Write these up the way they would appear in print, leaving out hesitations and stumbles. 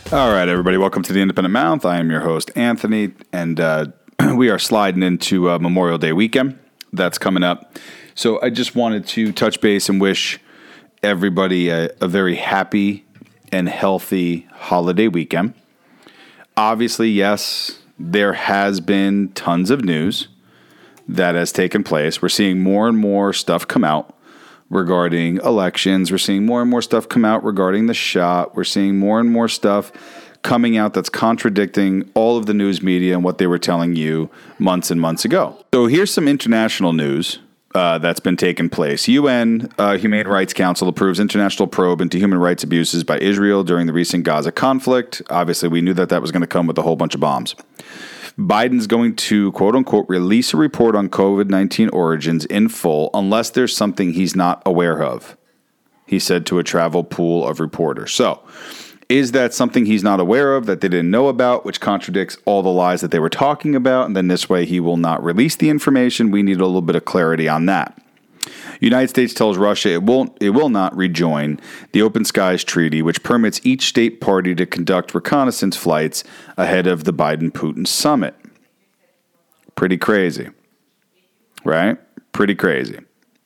All right, everybody, welcome to the Independent Mouth. I am your host, Anthony, and we are sliding into Memorial Day weekend. That's coming up. So I just wanted to touch base and wish everybody a very happy and healthy holiday weekend. Obviously, yes, there has been tons of news that has taken place. We're seeing more and more stuff come out regarding elections. We're seeing more and more stuff come out regarding the shot. We're seeing more and more stuff coming out that's contradicting all of the news media and what they were telling you months and months ago. So here's some international news that's been taking place. UN Humane Rights Council approves international probe into human rights abuses by Israel during the recent Gaza conflict. Obviously, we knew that was going to come with a whole bunch of bombs. Biden's going to, quote unquote, release a report on COVID-19 origins in full unless there's something he's not aware of, he said to a travel pool of reporters. So, is that something he's not aware of that they didn't know about, which contradicts all the lies that they were talking about? And then this way he will not release the information. We need a little bit of clarity on that. United States tells Russia it will not rejoin the Open Skies Treaty, which permits each state party to conduct reconnaissance flights ahead of the Biden-Putin summit. Pretty crazy, right? Pretty crazy.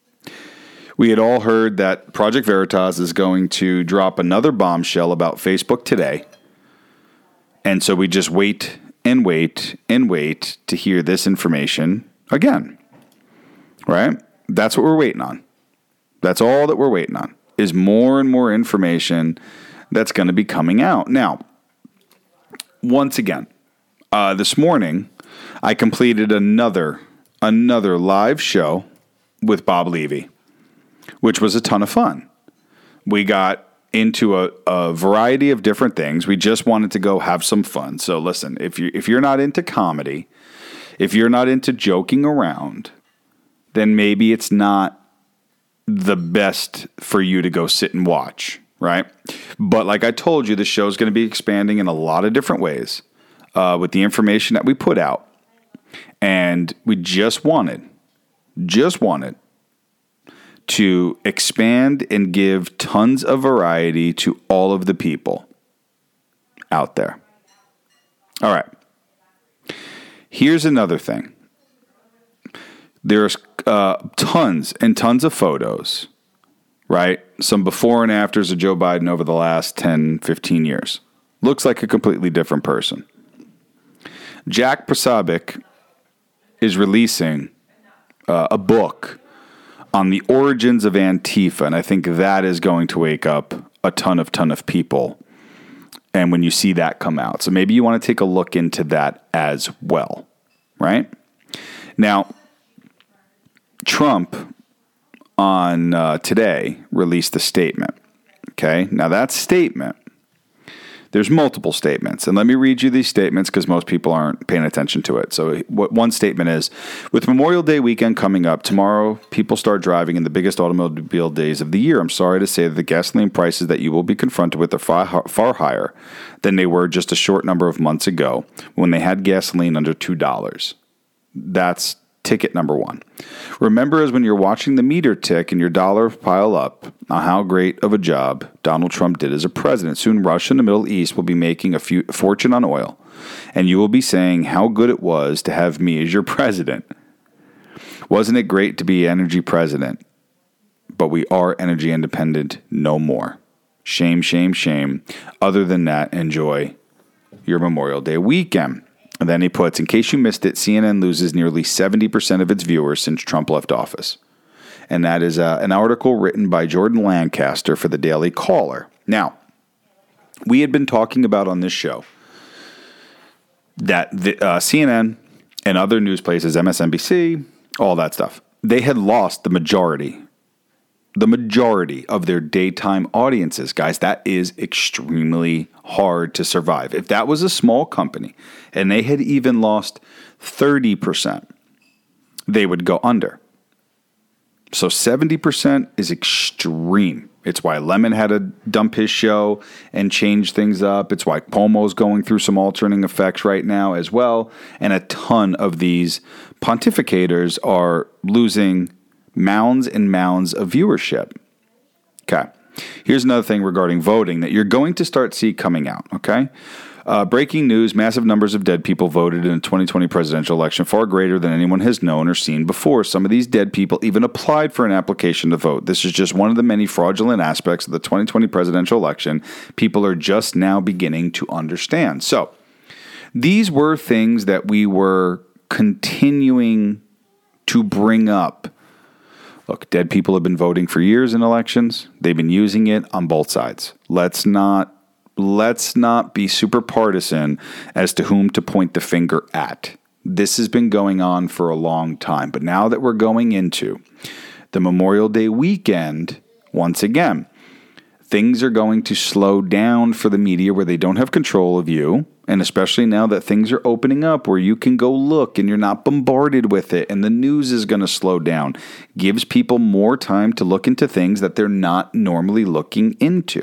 We had all heard that Project Veritas is going to drop another bombshell about Facebook today. And so we just wait and wait and wait to hear this information again, right? That's what we're waiting on. That's all that we're waiting on, is more and more information that's going to be coming out. Now, once again, this morning, I completed another live show with Bob Levy, which was a ton of fun. We got into a variety of different things. We just wanted to go have some fun. So listen, if you're not into comedy, if you're not into joking around, then maybe it's not the best for you to go sit and watch, right? But like I told you, the show is going to be expanding in a lot of different ways with the information that we put out. And we just wanted to expand and give tons of variety to all of the people out there. All right. Here's another thing. There's tons and tons of photos, right? Some before and afters of Joe Biden over the last 10, 15 years. Looks like a completely different person. Jack Posobiec is releasing a book on the origins of Antifa, and I think that is going to wake up a ton of people. And when you see that come out, so maybe you want to take a look into that as well, right? Now, Trump on today released a statement. Okay, now that statement, there's multiple statements, and let me read you these statements because most people aren't paying attention to it. So what one statement is, with Memorial Day weekend coming up, tomorrow people start driving in the biggest automobile days of the year. I'm sorry to say that the gasoline prices that you will be confronted with are far higher than they were just a short number of months ago when they had gasoline under $2. That's ticket number one. Remember, as when you're watching the meter tick and your dollar pile up, how great of a job Donald Trump did as a president. Soon Russia and the Middle East will be making a fortune on oil, and you will be saying how good it was to have me as your president. Wasn't it great to be energy president? But we are energy independent no more. Shame, shame, shame. Other than that, enjoy your Memorial Day weekend. And then he puts, in case you missed it, CNN loses nearly 70% of its viewers since Trump left office. And that is an article written by Jordan Lancaster for the Daily Caller. Now, we had been talking about on this show that the, CNN and other news places, MSNBC, all that stuff, they had lost the majority of their daytime audiences. Guys, that is extremely hard to survive. If that was a small company and they had even lost 30%, they would go under. So 70% is extreme. It's why Lemon had to dump his show and change things up. It's why Cuomo's going through some altering effects right now as well. And a ton of these pontificators are losing mounds and mounds of viewership. Okay. Here's another thing regarding voting that you're going to start see coming out, okay? Breaking news, massive numbers of dead people voted in the 2020 presidential election, far greater than anyone has known or seen before. Some of these dead people even applied for an application to vote. This is just one of the many fraudulent aspects of the 2020 presidential election people are just now beginning to understand. So these were things that we were continuing to bring up. Look, dead people have been voting for years in elections. They've been using it on both sides. Let's not be super partisan as to whom to point the finger at. This has been going on for a long time. But now that we're going into the Memorial Day weekend, once again, things are going to slow down for the media where they don't have control of you. And especially now that things are opening up where you can go look and you're not bombarded with it and the news is going to slow down, gives people more time to look into things that they're not normally looking into.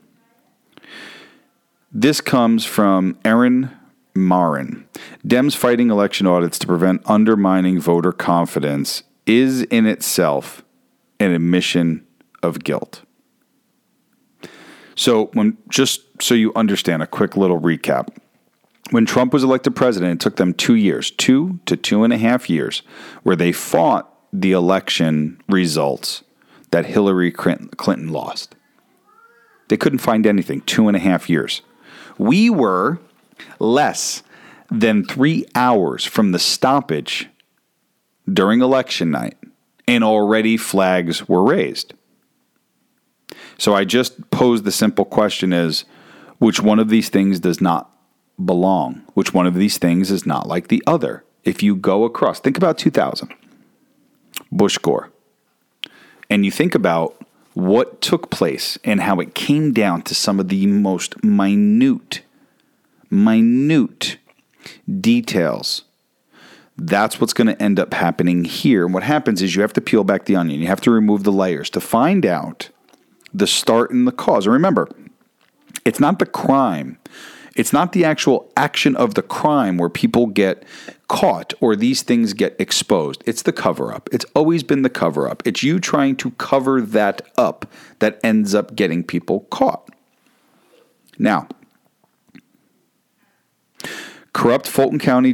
This comes from Erin Marin. Dems fighting election audits to prevent undermining voter confidence is in itself an admission of guilt. So just so you understand, a quick little recap. When Trump was elected president, it took them 2 years, 2 to 2.5 years, where they fought the election results that Hillary Clinton lost. They couldn't find anything, 2.5 years. We were less than 3 hours from the stoppage during election night, and already flags were raised. So I just posed the simple question is, which one of these things does not belong? Which one of these things is not like the other? If you go across, think about 2000, Bush Gore, and you think about what took place and how it came down to some of the most minute details. That's what's going to end up happening here. And what happens is you have to peel back the onion. You have to remove the layers to find out the start and the cause. And remember, it's not the crime. It's not the actual action of the crime where people get caught or these things get exposed. It's the cover-up. It's always been the cover-up. It's you trying to cover that up that ends up getting people caught. Now, corrupt Fulton County,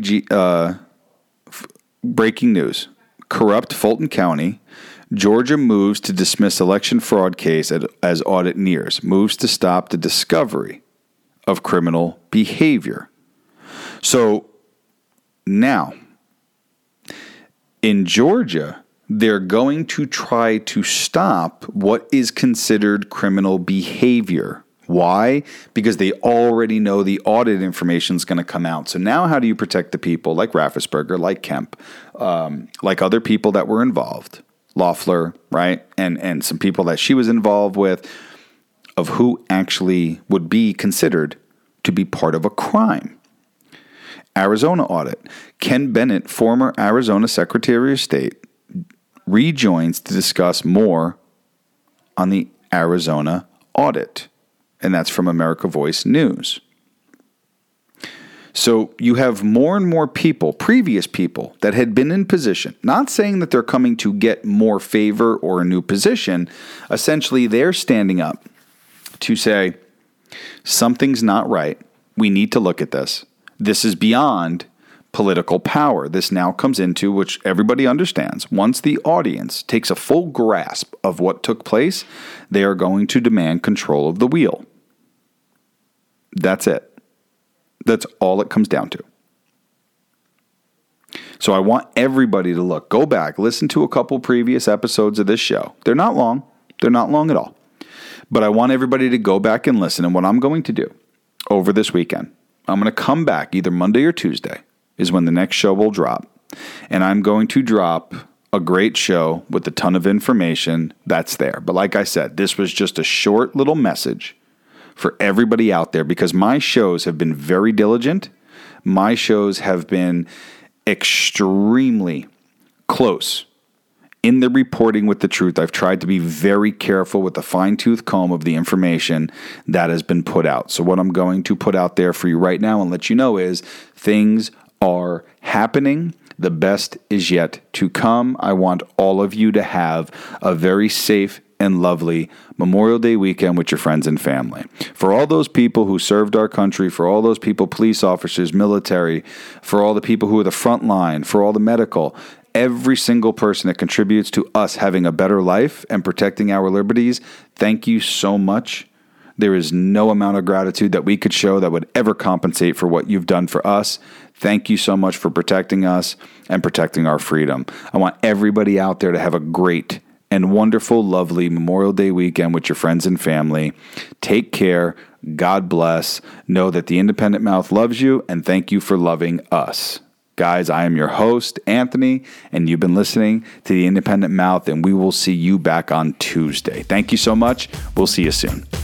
breaking news. Corrupt Fulton County, Georgia moves to dismiss election fraud case as audit nears. Moves to stop the discovery of criminal behavior. So now, in Georgia, they're going to try to stop what is considered criminal behavior. Why? Because they already know the audit information is going to come out. So now how do you protect the people like Raffensperger, like Kemp, like other people that were involved? Loeffler, right? And some people that she was involved with, of who actually would be considered to be part of a crime. Arizona audit. Ken Bennett, former Arizona Secretary of State, rejoins to discuss more on the Arizona audit. And that's from America Voice News. So you have more and more people, previous people that had been in position, not saying that they're coming to get more favor or a new position. Essentially, they're standing up to say, something's not right. We need to look at this. This is beyond political power. This now comes into, which everybody understands, once the audience takes a full grasp of what took place, they are going to demand control of the wheel. That's it. That's all it comes down to. So I want everybody to look, go back, listen to a couple previous episodes of this show. They're not long. They're not long at all. But I want everybody to go back and listen. And what I'm going to do over this weekend, I'm going to come back either Monday or Tuesday is when the next show will drop. And I'm going to drop a great show with a ton of information that's there. But like I said, this was just a short little message for everybody out there because my shows have been very diligent. My shows have been extremely close in the reporting with the truth. I've tried to be very careful with the fine-tooth comb of the information that has been put out. So what I'm going to put out there for you right now and let you know is things are happening. The best is yet to come. I want all of you to have a very safe and lovely Memorial Day weekend with your friends and family. For all those people who served our country, for all those people, police officers, military, for all the people who are the front line, for all the medical, every single person that contributes to us having a better life and protecting our liberties, thank you so much. There is no amount of gratitude that we could show that would ever compensate for what you've done for us. Thank you so much for protecting us and protecting our freedom. I want everybody out there to have a great and wonderful, lovely Memorial Day weekend with your friends and family. Take care. God bless. Know that the Independent Mouth loves you, and thank you for loving us. Guys, I am your host, Anthony, and you've been listening to the Independent Mouth, and we will see you back on Tuesday. Thank you so much. We'll see you soon.